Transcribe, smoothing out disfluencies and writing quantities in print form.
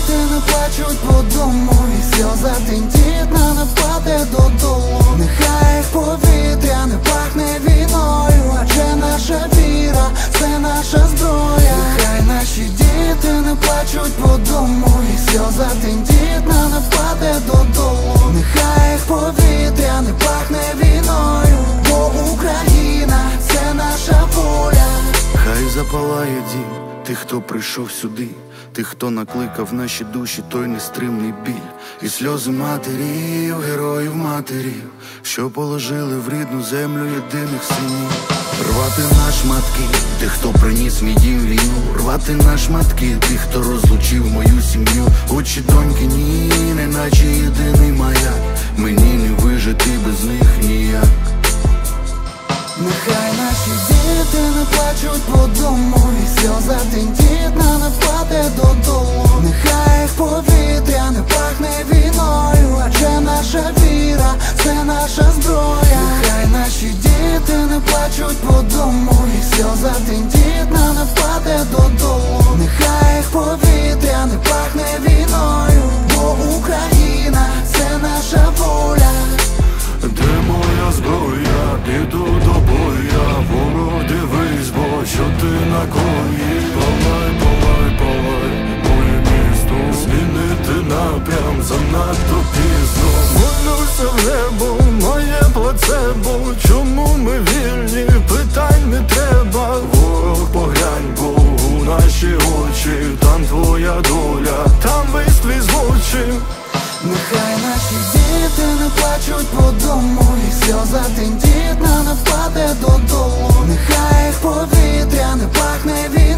діти не плачуть по дому, і сльоза тендітна не впаде додолу. Нехай їх повітря не пахне війною, адже наша віра – це наша зброя. Нехай наші діти не плачуть по дому, і сльоза тендітна не впаде додолу. Нехай їх повітря не пахне війною, бо Україна – це наша воля. Хай запалає дім тих, хто прийшов сюди, тих, хто накликав наші душі той нестримний біль. І сльози матерів, героїв матерів, що положили в рідну землю єдиних синів. Рвати на шматки тих, хто приніс мій дім війну, рвати на шматки тих, хто розлучив мою сім'ю. Очі доньки ні, неначе єдиний маяк, мені не вижити без них ніяк. Нехай наші діти не плачуть по дому, і сльоза тендітна не впаде додолу. Нехай їх повітря не пахне війною, адже наша віра – це наша зброя. Нехай наші діти не плачуть по дому, і сльоза тендітна не впаде додолу. Нехай їх повітря не пахне війною, бо Україна – це наша воля. Де моя зброя, піду до боя, ворог дивись, бо що ти накоїв. Палай, палай, палай, моє місто, змінити напрям занадто пізно. Молюся в небо, моє плацебо, чому ми вільні, питань не треба. Ворог поглянь, бо у наші очі, там твоя доля, там весь твій злочин. Нехай наші діти не плачуть по дому, і сльоза тендітна не впаде додолу. Нехай їх повітря не пахне війною,